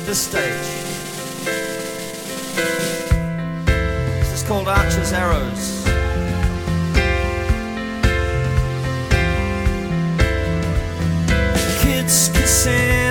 this stage. This is called Archer's Arrows. Kids kissing